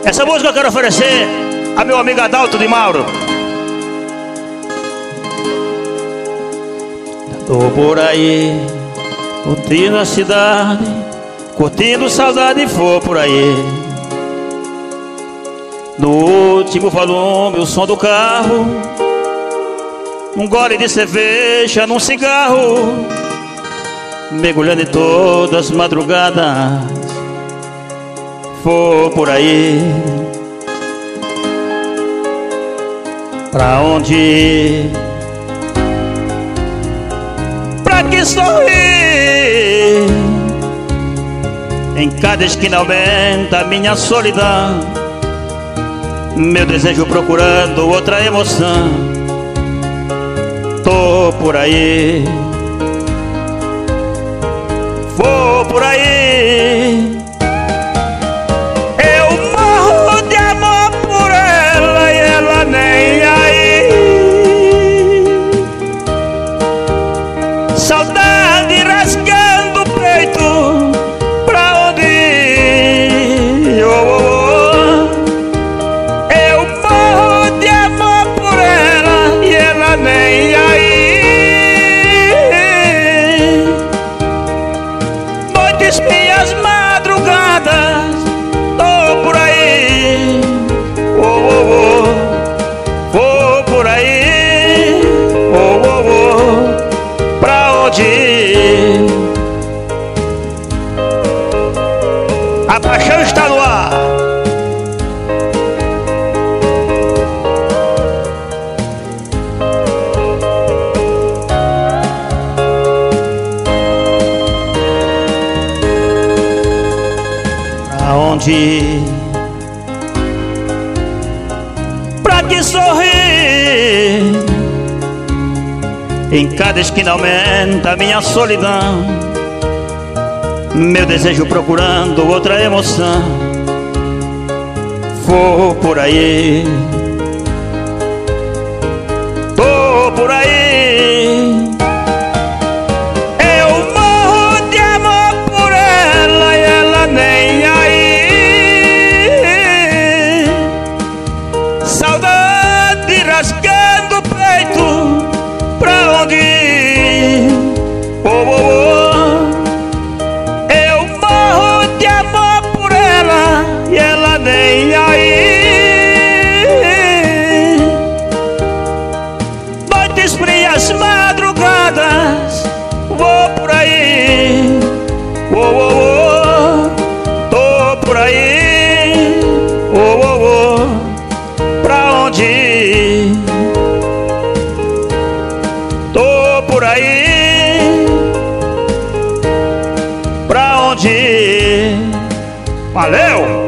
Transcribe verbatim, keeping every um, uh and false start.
Essa música eu quero oferecer a meu amigo Adalto de Mauro. Tô por aí, curtindo a cidade, curtindo saudade, for por aí. No último volume, o som do carro, um gole de cerveja num cigarro, mergulhando em todas as madrugadas, for por aí. Pra onde ir? Pra que sorrir? Em cada esquina aumenta a minha solidão, meu desejo procurando outra emoção. Tô por aí, vou por aí. Eu morro de amor por ela e ela nem aí. Saudade rasgando o peito, pra onde ir? Oh, oh, oh. Eu morro de amor por ela e ela nem aí. Noites, minhas madrugadas, tô por aí. Oh, oh, oh. Vou por aí. Oh, oh, oh. Pra onde ir? A paixão está no ar. Pra onde ir? Pra que sorrir? Em cada esquina aumenta a minha solidão, meu desejo procurando outra emoção. Vou por aí, tô por aí. Eu morro de amor por ela e ela nem aí. Saudade rasgando o peito, pra onde ir? Oh, oh, oh. Eu morro de amor por ela e ela nem aí. Noites frias, madrugadas, vou por aí. Oh, oh, oh. Tô por aí. Oh, oh, oh. Pra onde ir? Tô por aí. Pra onde ir? Valeu!